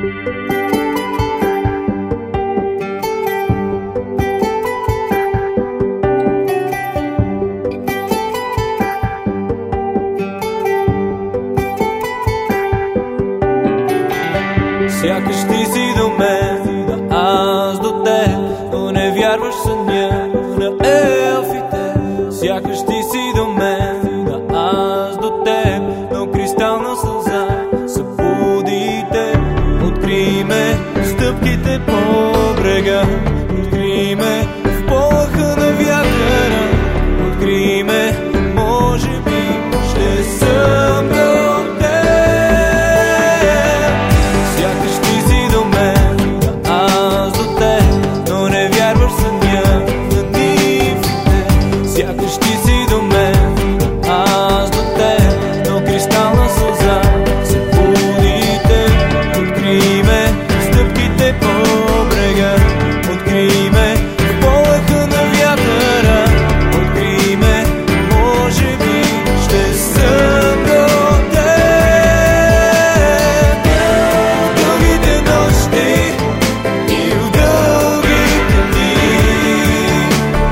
Сякаш ти си до мен, аз до теб, но не вярваш съня на елфите. Сякаш ти си до мен, аз до теб, но кристална сълза събуди те. Откри ме стъпките по брега, откри ме в полъха на вятъра, откри ме, може би ще съм до теб. Сякаш ти си до мен, аз до теб, но не вярваш съня на нимфите. Сякаш ти си до мен, аз до теб, но кристална сълза събуди те. Откри ме стъпките по брега, откри ме в полъха на вятъра, откри ме, може би ще съм до теб. В дългите нощи и в дългите дни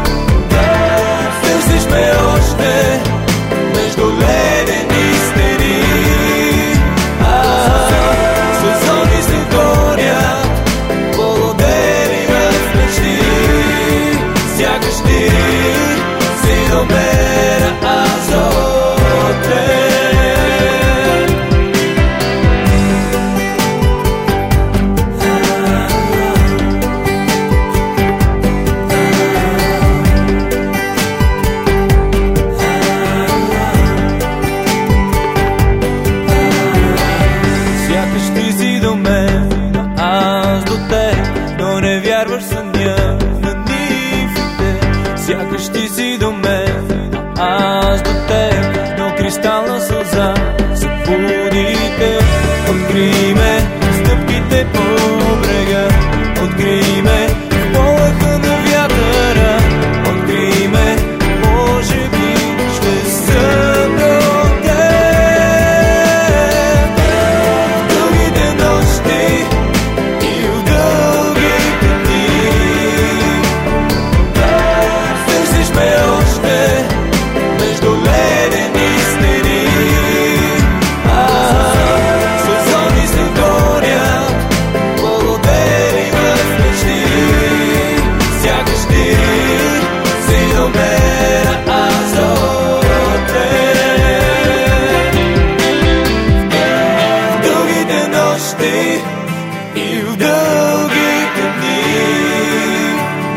търсиш ме още между ледени стени. Сезони се горят, полудели в мечти. Сякаш ти си до мен, аз до теб. Сякаш ти си до мен, аз до теб, но не вярваш съня на нимфите. Сякаш ти си до мен, аз до теб, но кристална сълза събуди те. Откри ме стъпките по брега, откри ме в полъха на вятъра, откри ме, може би ще съм до теб. В дългите нощи и в дългите дни търсиш ме още между ледени стени. Сезони се горят, полудели в мечти. Сякаш ти си до мен, аз до теб. В дългите нощи и в дългите дни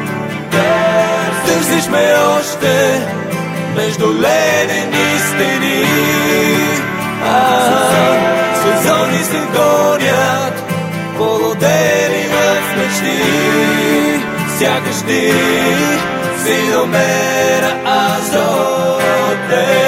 търсиш ме още между ледени стени. Сезони се горят, полудели в мечти. Сякаш ти си до мен, аз до теб.